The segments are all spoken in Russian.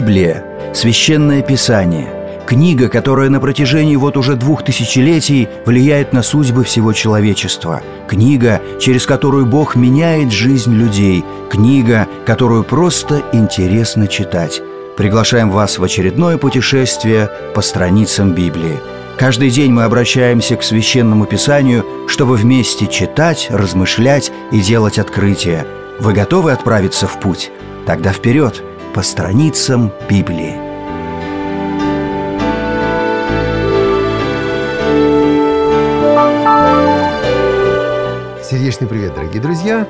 Библия – священное писание, книга, которая на протяжении вот уже 2000 влияет на судьбы всего человечества, книга, через которую Бог меняет жизнь людей, книга, которую просто интересно читать. Приглашаем вас в очередное путешествие по страницам Библии. Каждый день мы обращаемся к Священному Писанию, чтобы вместе читать, размышлять и делать открытия. Вы готовы отправиться в путь? Тогда вперед, по страницам Библии. Сердечный привет, дорогие друзья!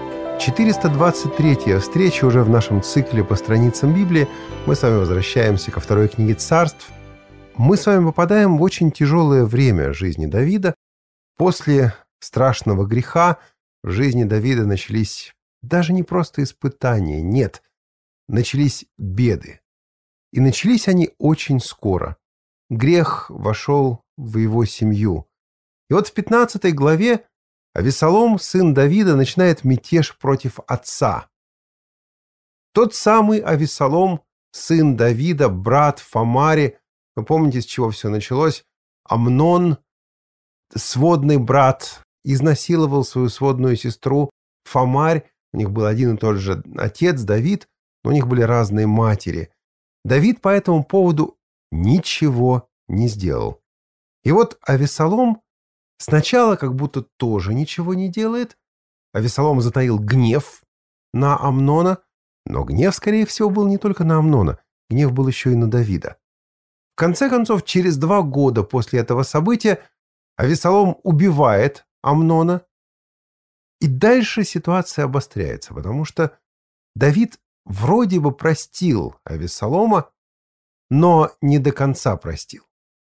423-я встреча уже в нашем цикле по страницам Библии. Мы с вами возвращаемся ко второй книге Царств. Мы с вами попадаем в очень тяжелое время жизни Давида. После страшного греха в жизни Давида начались даже не просто испытания, нет, начались беды. И начались они очень скоро. Грех вошел в его семью. И вот в 15 главе Авессалом, сын Давида, начинает мятеж против отца. Тот самый Авессалом, сын Давида, брат Фамари, вы помните, с чего все началось? Амнон, сводный брат, изнасиловал свою сводную сестру Фамарь. У них был один и тот же отец Давид, но у них были разные матери. Давид по этому поводу ничего не сделал. И вот Авессалом сначала как будто тоже ничего не делает. Авессалом затаил гнев на Амнона, но гнев, скорее всего, был не только на Амнона, гнев был еще и на Давида. В конце концов, через 2 года после этого события Авессалом убивает Амнона, и дальше ситуация обостряется, потому что Давид вроде бы простил Авессалома, но не до конца простил.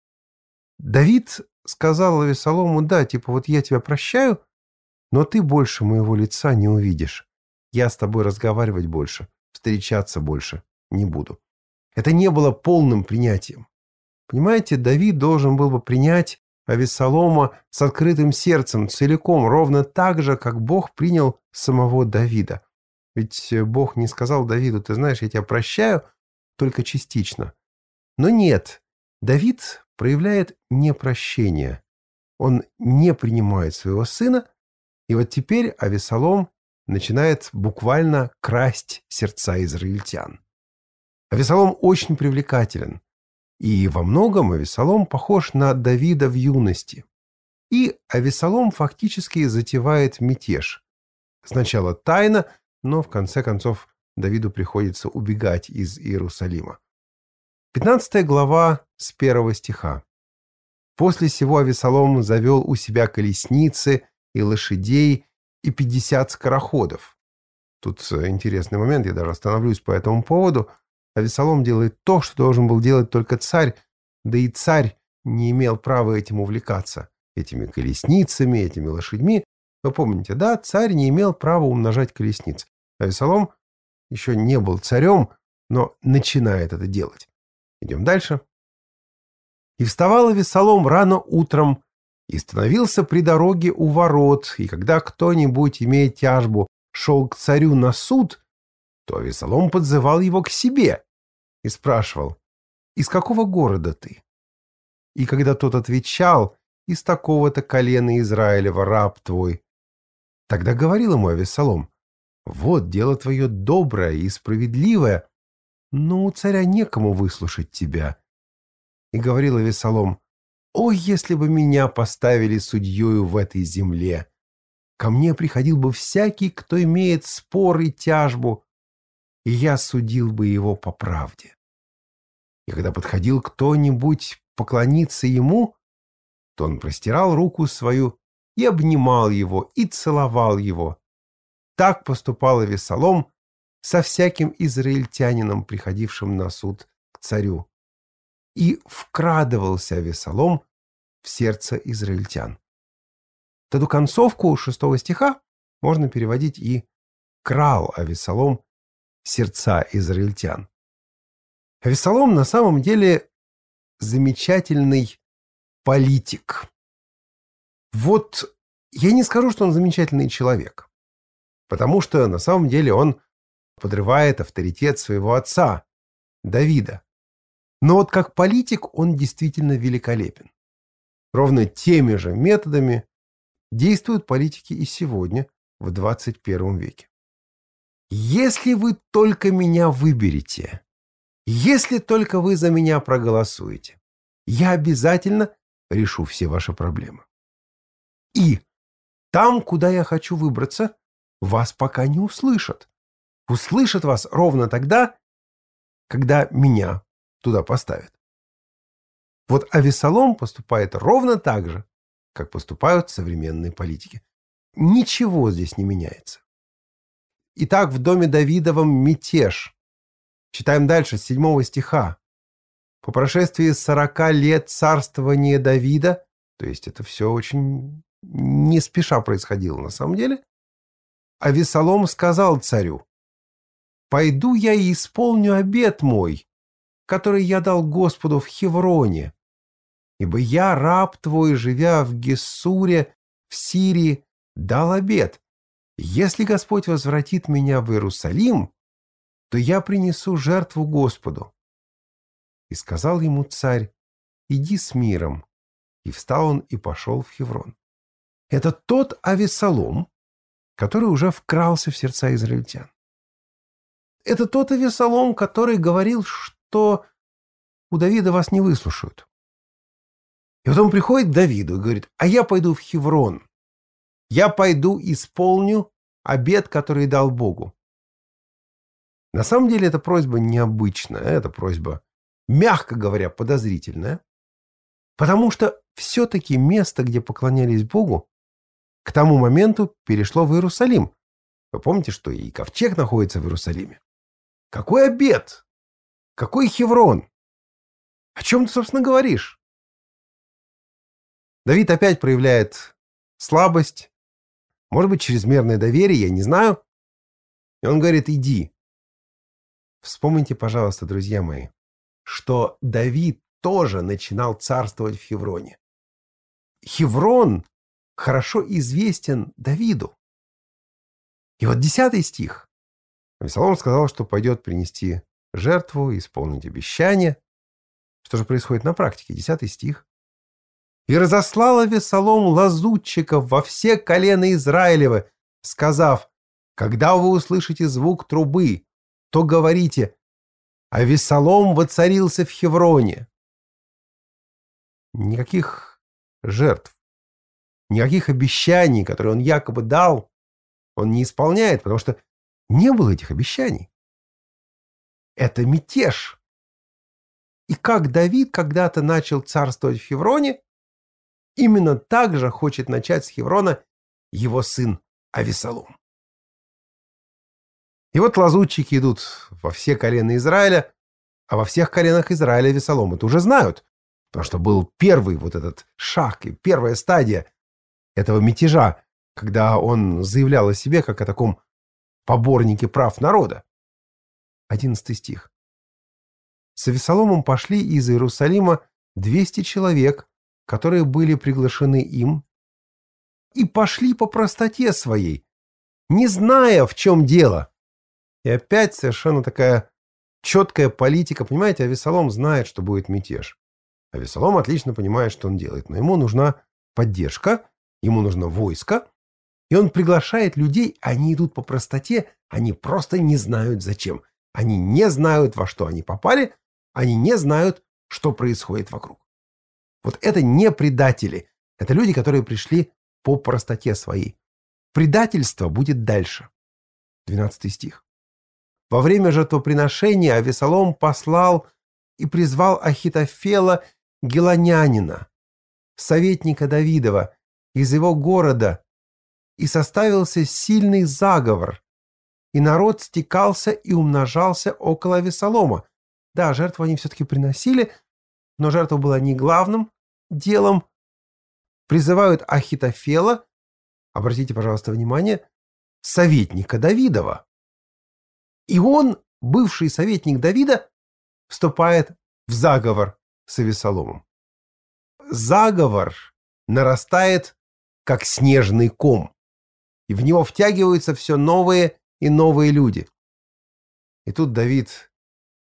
Давид сказал Авессалому: да, типа, вот я тебя прощаю, но ты больше моего лица не увидишь. Я с тобой разговаривать больше, встречаться больше не буду. Это не было полным принятием. Понимаете, Давид должен был бы принять Авессалома с открытым сердцем, целиком, ровно так же, как Бог принял самого Давида. Ведь Бог не сказал Давиду: ты знаешь, я тебя прощаю, только частично. Но нет, Давид проявляет непрощение. Он не принимает своего сына, и вот теперь Авессалом начинает буквально красть сердца израильтян. Авессалом очень привлекателен, и во многом Авессалом похож на Давида в юности. И Авессалом фактически затевает мятеж. Сначала тайно, но в конце концов Давиду приходится убегать из Иерусалима. 15 глава с 1 стиха. «После сего Авессалом завел у себя колесницы и лошадей и 50 скороходов». Тут интересный момент, я даже остановлюсь по этому поводу. Авессалом делает то, что должен был делать только царь, да и царь не имел права этим увлекаться, этими колесницами, этими лошадьми. Вы помните, да, царь не имел права умножать колесниц. Авессалом еще не был царем, но начинает это делать. Идем дальше. «И вставал Авессалом рано утром, и становился при дороге у ворот, и когда кто-нибудь, имея тяжбу, шел к царю на суд, то Авессалом подзывал его к себе и спрашивал: из какого города ты? И когда тот отвечал: из такого-то колена Израилева, раб твой, тогда говорил ему Авессалом: вот дело твое доброе и справедливое, но у царя некому выслушать тебя. И говорил Авессалом: о, если бы меня поставили судьею в этой земле! Ко мне приходил бы всякий, кто имеет спор и тяжбу, и я судил бы его по правде. И когда подходил кто-нибудь поклониться ему, то он простирал руку свою и обнимал его, и целовал его. Так поступал Авессалом со всяким израильтянином, приходившим на суд к царю. И вкрадывался Авессалом в сердце израильтян. Эту концовку 6 стиха можно переводить и «крал Авессалом сердца израильтян». Авессалом на самом деле замечательный политик. Вот я не скажу, что он замечательный человек, потому что на самом деле он подрывает авторитет своего отца. Давида. Но вот как политик он действительно великолепен. Ровно теми же методами действуют политики и сегодня, в 21 веке. Если вы только меня выберете, если только вы за меня проголосуете, я обязательно решу все ваши проблемы. И там, куда я хочу выбраться, вас пока не услышат. Услышат вас ровно тогда, когда меня туда поставят. Вот Авессалом поступает ровно так же, как поступают современные политики. Ничего здесь не меняется. Итак, в доме Давидовом мятеж. Читаем дальше, с 7 стиха. По прошествии 40 лет царствования Давида, то есть это все очень не спеша происходило на самом деле, Авессалом сказал царю: «Пойду я и исполню обет мой, который я дал Господу в Хевроне, ибо я, раб твой, живя в Гессуре, в Сирии, дал обет. Если Господь возвратит меня в Иерусалим, то я принесу жертву Господу». И сказал ему царь: «Иди с миром». И встал он и пошел в Хеврон. Это тот Авессалом, который уже вкрался в сердца израильтян. Это тот Авессалом, который говорил, что у Давида вас не выслушают. И потом приходит к Давиду и говорит: а я пойду в Хеврон. Я пойду исполню обет, который дал Богу. На самом деле эта просьба необычная, эта просьба, мягко говоря, подозрительная, потому что все-таки место, где поклонялись Богу, к тому моменту перешло в Иерусалим. Вы помните, что и ковчег находится в Иерусалиме? Какой обет? Какой Хеврон? О чем ты, собственно, говоришь? Давид опять проявляет слабость, может быть, чрезмерное доверие, я не знаю. И он говорит: иди. Вспомните, пожалуйста, друзья мои, что Давид тоже начинал царствовать в Хевроне. Хеврон хорошо известен Давиду. И вот 10 стих. Авессалом сказал, что пойдет принести жертву, исполнить обещание. Что же происходит на практике? 10 стих. «И разослал Авессалом лазутчиков во все колена Израилевы, сказав: когда вы услышите звук трубы, то говорите: Авессалом воцарился в Хевроне». Никаких жертв, никаких обещаний, которые он якобы дал, он не исполняет, потому что не было этих обещаний. Это мятеж. И как Давид когда-то начал царствовать в Хевроне, именно так же хочет начать с Хеврона его сын Авессалом. И вот лазутчики идут во все колена Израиля, а во всех коленах Израиля Авессалом это уже знают, потому что был первый вот этот шаг и первая стадия этого мятежа, когда он заявлял о себе как о таком поборнике прав народа. 11 стих. С Авессаломом пошли из Иерусалима 200 человек, которые были приглашены им, и пошли по простоте своей, не зная, в чем дело. И опять совершенно такая четкая политика. Понимаете, Авессалом знает, что будет мятеж. Авессалом отлично понимает, что он делает, но ему нужна поддержка, ему нужно войско, и он приглашает людей, они идут по простоте, они просто не знают зачем. Они не знают, во что они попали, они не знают, что происходит вокруг. Вот это не предатели, это люди, которые пришли по простоте своей. Предательство будет дальше. 12 стих. Во время жертвоприношения Авессалом послал и призвал Ахитофела Гилонянина, советника Давидова, из его города, и составился сильный заговор, и народ стекался и умножался около Авессалома. Да, жертву они все-таки приносили, но жертва была не главным делом. Призывают Ахитофела, обратите, пожалуйста, внимание, советника Давидова. И он, бывший советник Давида, вступает в заговор с Авессаломом. Заговор нарастает, как снежный ком, и в него втягиваются все новые и новые люди. И тут Давид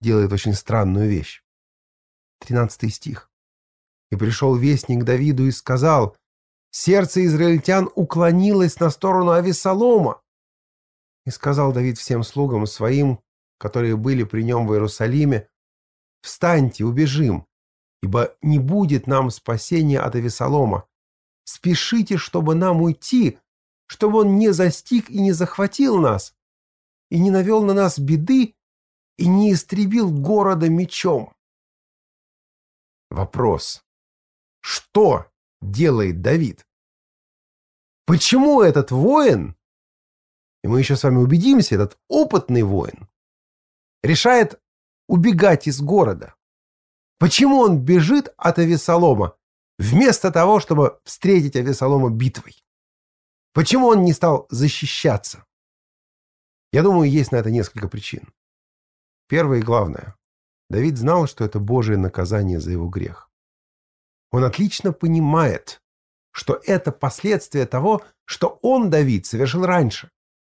делает очень странную вещь. 13 стих. «И пришел вестник к Давиду и сказал: сердце израильтян уклонилось на сторону Авессалома. И сказал Давид всем слугам своим, которые были при нем в Иерусалиме: встаньте, убежим, ибо не будет нам спасения от Авессалома. Спешите, чтобы нам уйти, чтобы он не застиг и не захватил нас, и не навел на нас беды, и не истребил города мечом». Вопрос. Что делает Давид? Почему этот воин, и мы еще с вами убедимся, этот опытный воин, решает убегать из города? Почему он бежит от Авессалома, вместо того, чтобы встретить Авессалома битвой? Почему он не стал защищаться? Я думаю, есть на это несколько причин. Первое и главное. Давид знал, что это Божие наказание за его грех. Он отлично понимает, что это последствия того, что он, Давид, совершил раньше.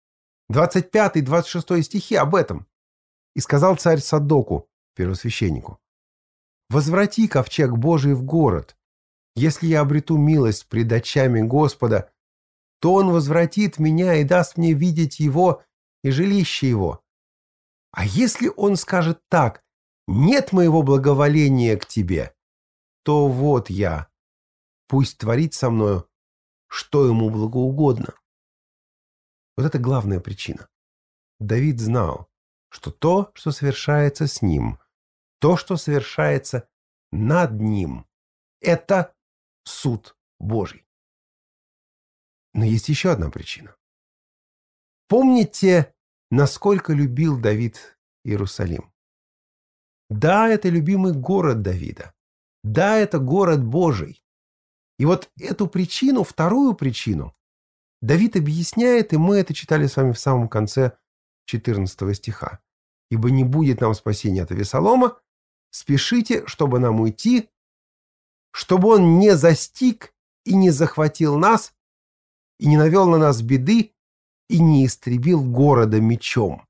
25-26 стихи об этом. «И сказал царь Садоку, первосвященнику: возврати ковчег Божий в город. Если я обрету милость пред очами Господа, то он возвратит меня и даст мне видеть его и жилище его. А если он скажет так: нет моего благоволения к тебе, то вот я, пусть творит со мною, что ему благоугодно». Вот это главная причина. Давид знал, что то, что совершается с ним, то, что совершается над ним, это суд Божий. Но есть еще одна причина. Помните, насколько любил Давид Иерусалим? Да, это любимый город Давида. Да, это город Божий. И вот эту причину, вторую причину, Давид объясняет, и мы это читали с вами в самом конце 14 стиха. «Ибо не будет нам спасения от Авессалома, спешите, чтобы нам уйти, чтобы он не застиг и не захватил нас, и не навел на нас беды, и не истребил города мечом».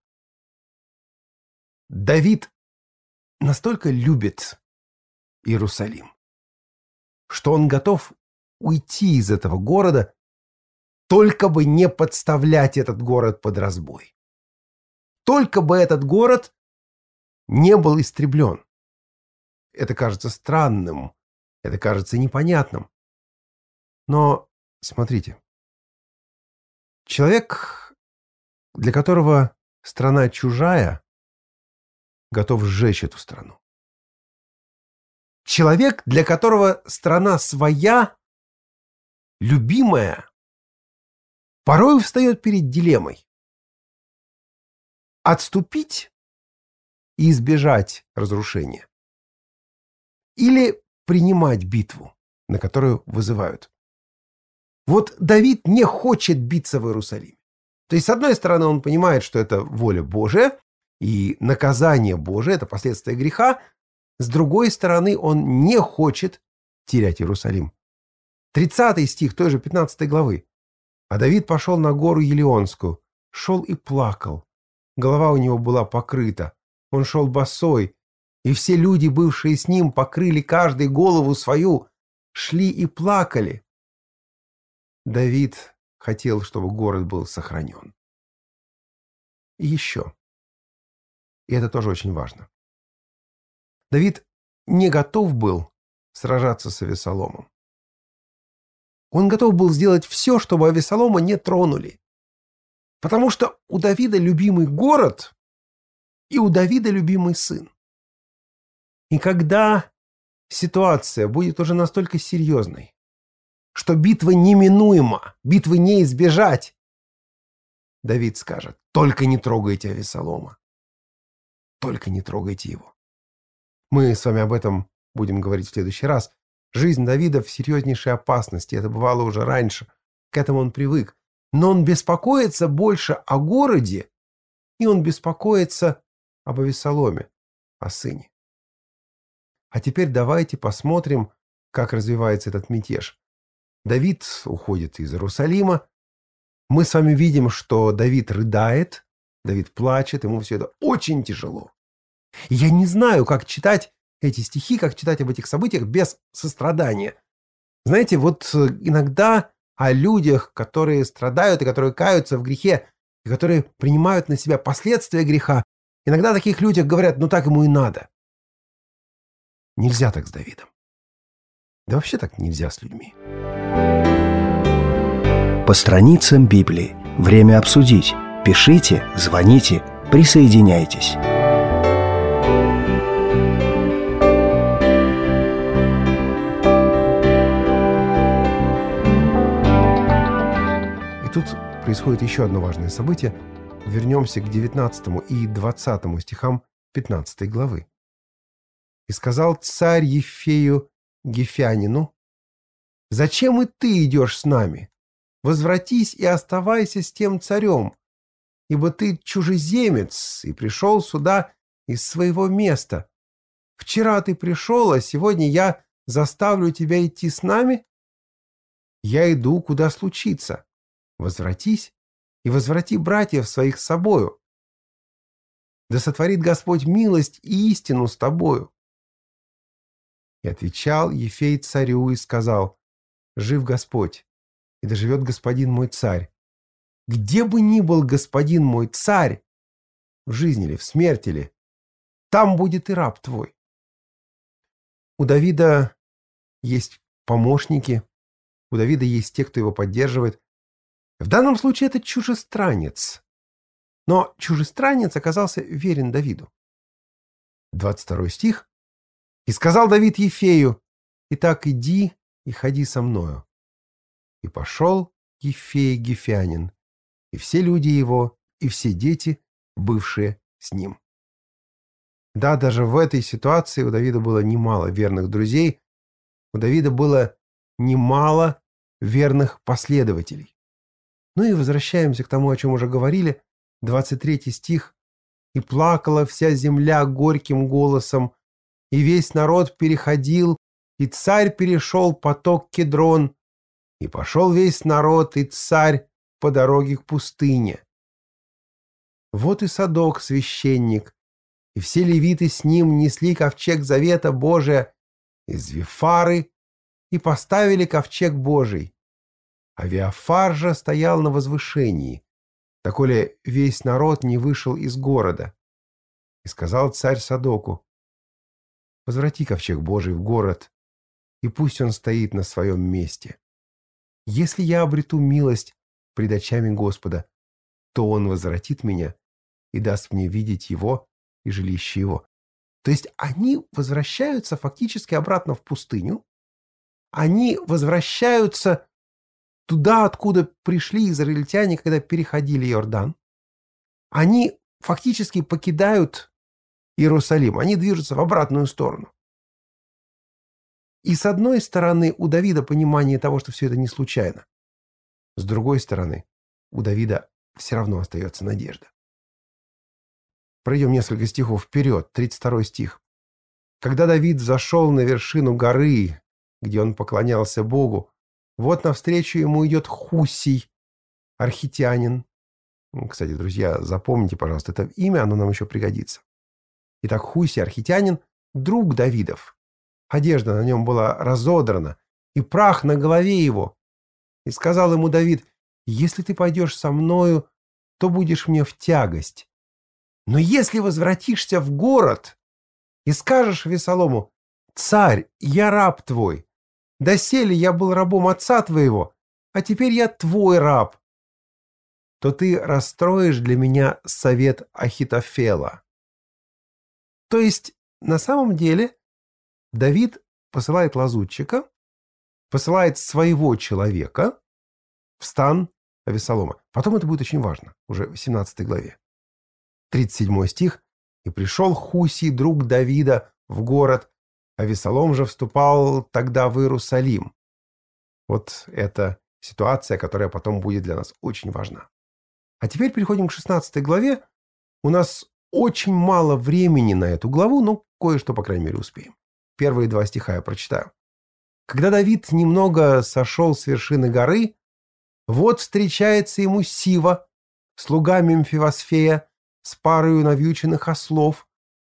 Давид настолько любит Иерусалим, что он готов уйти из этого города, только бы не подставлять этот город под разбой. Только бы этот город не был истреблен. Это кажется странным, это кажется непонятным. Но смотрите, человек, для которого страна чужая, готов сжечь эту страну. Человек, для которого страна своя, любимая, порой встает перед дилеммой: отступить и избежать разрушения, или принимать битву, на которую вызывают. Вот Давид не хочет биться в Иерусалиме. То есть, с одной стороны, он понимает, что это воля Божия, и наказание Божие — это последствия греха. С другой стороны, он не хочет терять Иерусалим. 30 стих той же 15 главы. «А Давид пошел на гору Елеонскую, шел и плакал. Голова у него была покрыта, он шел босой, и все люди, бывшие с ним, покрыли каждый голову свою, шли и плакали». Давид хотел, чтобы город был сохранен. И еще. И это тоже очень важно. Давид не готов был сражаться с Авессаломом. Он готов был сделать все, чтобы Авессалома не тронули. Потому что у Давида любимый город, и у Давида любимый сын. И когда ситуация будет уже настолько серьезной, что битва неминуема, битвы не избежать, Давид скажет: только не трогайте Авессалома. Только не трогайте его. Мы с вами об этом будем говорить в следующий раз. Жизнь Давида в серьезнейшей опасности. Это бывало уже раньше. К этому он привык. Но он беспокоится больше о городе, и он беспокоится об Авессаломе, о сыне. А теперь давайте посмотрим, как развивается этот мятеж. Давид уходит из Иерусалима. Мы с вами видим, что Давид рыдает, Давид плачет, ему все это очень тяжело. И я не знаю, как читать эти стихи, как читать об этих событиях без сострадания. Знаете, вот иногда о людях, которые страдают и которые каются в грехе, и которые принимают на себя последствия греха, иногда о таких людях говорят, ну так ему и надо. Нельзя так с Давидом. Да вообще так нельзя с людьми. По страницам Библии. Время обсудить. Пишите, звоните, присоединяйтесь. И тут происходит еще одно важное событие. Вернемся к 19 и 20 стихам 15 главы. «И сказал царь Ефею Гефянину: зачем и ты идешь с нами? Возвратись и оставайся с тем царем, ибо ты чужеземец и пришел сюда из своего места. Вчера ты пришел, а сегодня я заставлю тебя идти с нами? Я иду, куда случится. Возвратись и возврати братьев своих с собою. Да сотворит Господь милость и истину с тобою». И отвечал Ефей царю и сказал: жив Господь, и да живет господин мой царь. Где бы ни был господин мой царь, в жизни ли, в смерти ли, там будет и раб твой. У Давида есть помощники, у Давида есть те, кто его поддерживает. В данном случае это чужестранец. Но чужестранец оказался верен Давиду. 22 стих. «И сказал Давид Ефею: итак, иди и ходи со мною. И пошел Ефей Гефянин, и все люди его, и все дети, бывшие с ним». Да, даже в этой ситуации у Давида было немало верных друзей, у Давида было немало верных последователей. Ну и возвращаемся к тому, о чем уже говорили. 23 стих. «И плакала вся земля горьким голосом, и весь народ переходил, и царь перешел поток Кедрон, и пошел весь народ и царь по дороге к пустыне. Вот и Садок, священник, и все левиты с ним несли ковчег завета Божия из Вифары и поставили ковчег Божий. А Виафар же стоял на возвышении, доколе весь народ не вышел из города. И сказал царь Садоку: возврати ковчег Божий в город, и пусть он стоит на своем месте. Если я обрету милость пред очами Господа, то он возвратит меня и даст мне видеть его и жилище его». То есть они возвращаются фактически обратно в пустыню. Они возвращаются туда, откуда пришли израильтяне, когда переходили Иордан. Они фактически покидают Иерусалим. Они движутся в обратную сторону. И с одной стороны, у Давида понимание того, что все это не случайно. С другой стороны, у Давида все равно остается надежда. Пройдем несколько стихов вперед. 32 стих. «Когда Давид взошел на вершину горы, где он поклонялся Богу, вот навстречу ему идет Хусий, архитянин». Кстати, друзья, запомните, пожалуйста, это имя, оно нам еще пригодится. Итак, Хусий, архитянин, друг Давидов. Одежда на нем была разодрана, и прах на голове его. И сказал ему Давид: если ты пойдешь со мною, то будешь мне в тягость. Но если возвратишься в город и скажешь Авесолому: царь, я раб твой, доселе я был рабом отца твоего, а теперь я твой раб, то ты расстроишь для меня совет Ахитофела. То есть, на самом деле, Давид посылает лазутчика, посылает своего человека в стан Авесолома. Потом это будет очень важно, уже в 17 главе. 37 стих. «И пришел Хусий, друг Давида, в город, Авесолом же вступал тогда в Иерусалим». Вот это ситуация, которая потом будет для нас очень важна. А теперь переходим к 16 главе. У нас очень мало времени на эту главу, но кое-что, по крайней мере, успеем. Первые 2 стиха я прочитаю. «Когда Давид немного сошел с вершины горы, вот встречается ему Сива, слуга Мемфивосфея, с парою навьюченных ослов,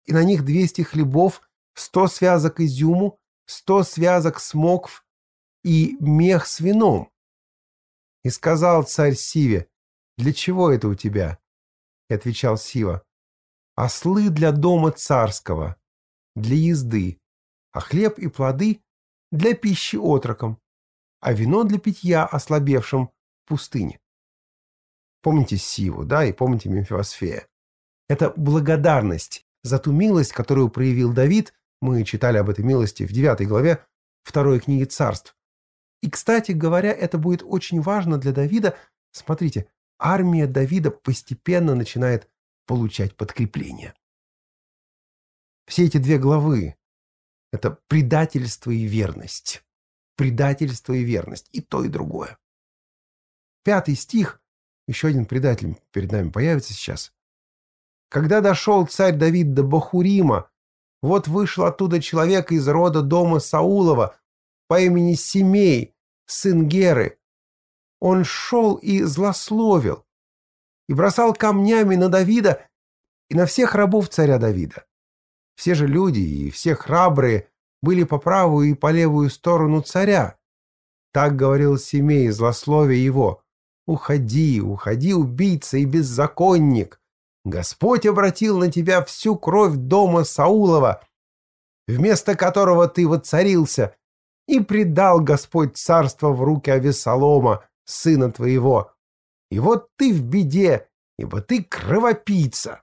и на них 200 хлебов, 100 связок изюму, 100 связок смокв и мех с вином. И сказал царь Сиве: для чего это у тебя? И отвечал Сива: ослы для дома царского, для езды, а хлеб и плоды для пищи отрокам, а вино для питья ослабевшим в пустыне. Помните Сиву, да, и помните Мемфиосфея. Это благодарность за ту милость, которую проявил Давид. Мы читали об этой милости в 9 главе 2 книги Царств. И, кстати говоря, это будет очень важно для Давида. Смотрите, армия Давида постепенно начинает получать подкрепление. Все эти 2 главы – это предательство и верность. Предательство и верность. И то, и другое. 5 стих, еще один предатель перед нами появится сейчас. Когда дошел царь Давид до Бахурима, вот вышел оттуда человек из рода дома Саулова по имени Симей, сын Геры. Он шел и злословил, и бросал камнями на Давида и на всех рабов царя Давида. Все же люди и все храбрые были по правую и по левую сторону царя. Так говорил Симей, злословя его: «Уходи, уходи, убийца и беззаконник! Господь обратил на тебя всю кровь дома Саулова, вместо которого ты воцарился, и предал Господь царство в руки Авессалома, сына твоего. И вот ты в беде, ибо ты кровопийца».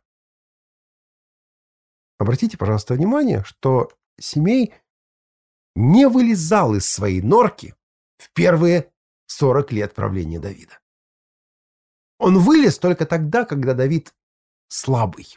Обратите, пожалуйста, внимание, что Симей не вылезал из своей норки в первые 40 лет правления Давида. Он вылез только тогда, когда Давид слабый.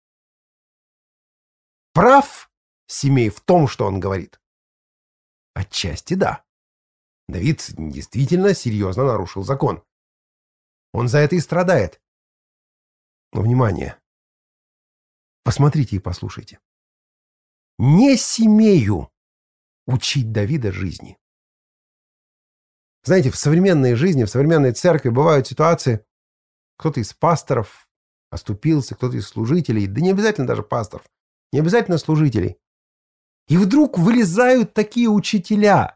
Прав Симей в том, что он говорит? Отчасти да. Давид действительно серьезно нарушил закон. Он за это и страдает. Но, внимание, посмотрите и послушайте. Не Симею учить Давида жизни. Знаете, в современной жизни, в современной церкви бывают ситуации, кто-то из пасторов оступился, кто-то из служителей, да не обязательно даже пасторов, не обязательно служителей. И вдруг вылезают такие учителя.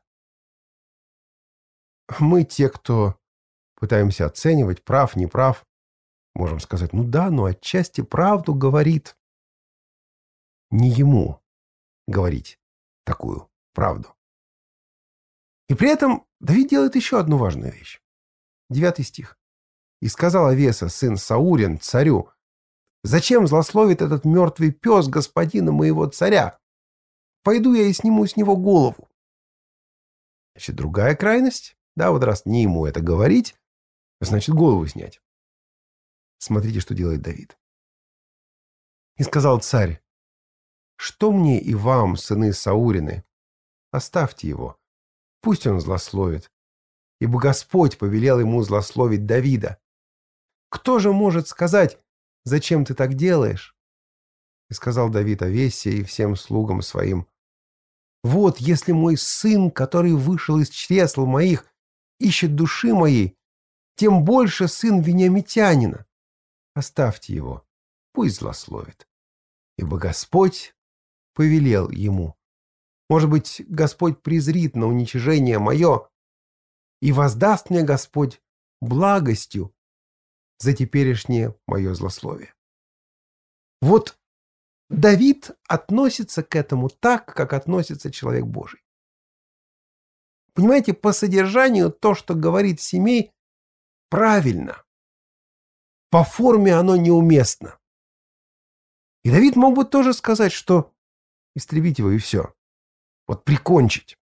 Мы, те, кто пытаемся оценивать, прав, не прав, можем сказать: ну да, но отчасти правду говорит. Не ему говорить такую правду. И при этом Давид делает еще одну важную вещь. 9 стих. «И сказал Авеса, сын Саурин, царю: зачем злословит этот мертвый пес господина моего царя? Пойду я и сниму с него голову». Значит, другая крайность. Да, вот раз не ему это говорить, значит, голову снять. Смотрите, что делает Давид. «И сказал царь: что мне и вам, сыны Саурины? Оставьте его, пусть он злословит, ибо Господь повелел ему злословить Давида. Кто же может сказать: зачем ты так делаешь?» И сказал Давид Авесе и всем слугам своим: вот если мой сын, который вышел из чресл моих, ищет души моей, тем больше сын вениамитянина. Оставьте его, пусть злословит, ибо Господь повелел ему. Может быть, Господь презрит на уничижение мое, и воздаст мне Господь благостью за теперешнее мое злословие. Вот Давид относится к этому так, как относится человек Божий. Понимаете, по содержанию то, что говорит Симей, правильно. По форме оно неуместно. И Давид мог бы тоже сказать, что истребить его и все. Вот прикончить.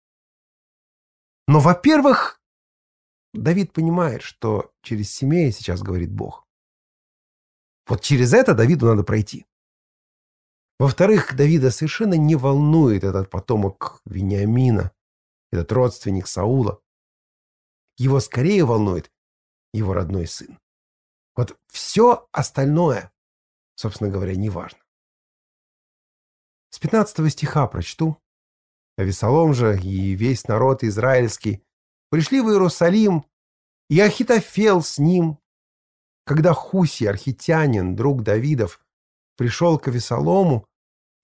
Но, во-первых, Давид понимает, что через Симея сейчас говорит Бог. Вот через это Давиду надо пройти. Во-вторых, Давида совершенно не волнует этот потомок Вениамина, этот родственник Саула. Его скорее волнует его родной сын. Вот все остальное, собственно говоря, не важно. С 15 стиха прочту. Авессалом же и весь народ израильский пришли в Иерусалим, и Ахитофел с ним. Когда Хусий, архитянин, друг Давидов, пришел к Авессалому,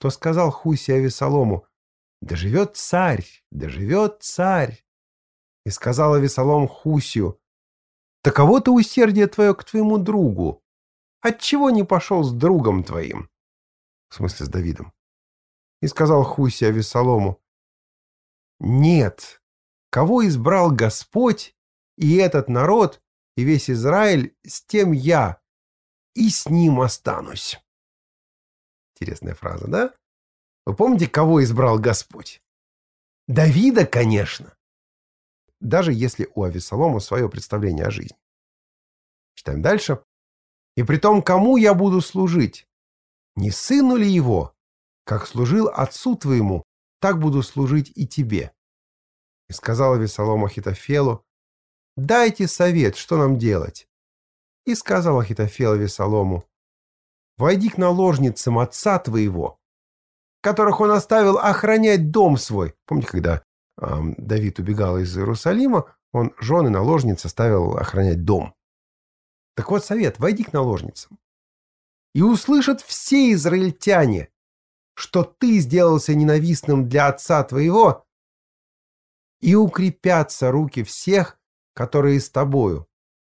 то сказал Хуси Авессалому: «Да живет царь, да живет царь!» И сказал Авессалом Хусию: «Таково-то усердие твое к твоему другу. Отчего не пошел с другом твоим?» В смысле, с Давидом. И сказал Хуси Авессалому: «Нет, кого избрал Господь, и этот народ, и весь Израиль, с тем я, и с ним останусь». Интересная фраза, да? Вы помните, кого избрал Господь? Давида, конечно. Даже если у Авессалома свое представление о жизни. Читаем дальше. «И при том, кому я буду служить? Не сыну ли его? Как служил отцу твоему, так буду служить и тебе». И сказал Авессалом Ахитофелу: «Дайте совет, что нам делать». И сказал Ахитофел Авессалому: «Войди к наложницам отца твоего, которых он оставил охранять дом свой». Помните, когда Давид убегал из Иерусалима, он жены наложниц оставил охранять дом. Так вот совет: войди к наложницам. И услышат все израильтяне, что ты сделался ненавистным для отца твоего, и укрепятся руки всех, которые с тобою.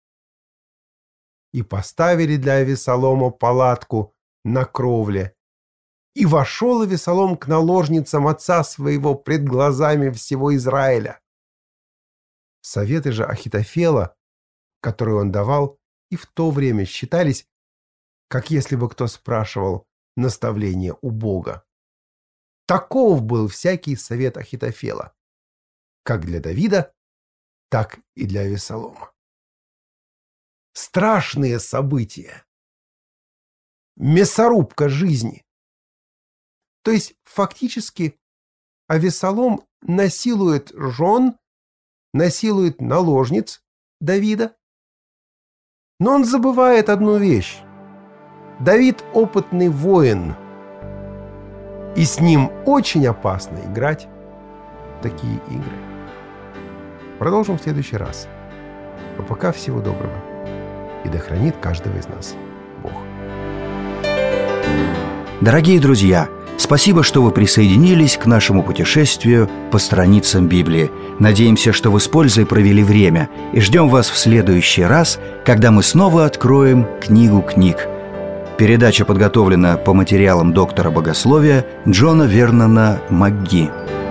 И поставили для Авессалома палатку на кровле. И вошел Авессалом к наложницам отца своего пред глазами всего Израиля. Советы же Ахитофела, которые он давал, и в то время считались, как если бы кто спрашивал наставление у Бога. Таков был всякий совет Ахитофела, как для Давида, так и для Авессалома. Страшные события. Мясорубка жизни. То есть фактически Авессалом насилует жен, насилует наложниц Давида. Но он забывает одну вещь. Давид опытный воин, и с ним очень опасно играть в такие игры. Продолжим в следующий раз. А пока всего доброго. И да хранит каждого из нас Бог. Дорогие друзья, спасибо, что вы присоединились к нашему путешествию по страницам Библии. Надеемся, что вы с пользой провели время, и ждем вас в следующий раз, когда мы снова откроем книгу книг. Передача подготовлена по материалам доктора богословия Джона Вернона МакГи.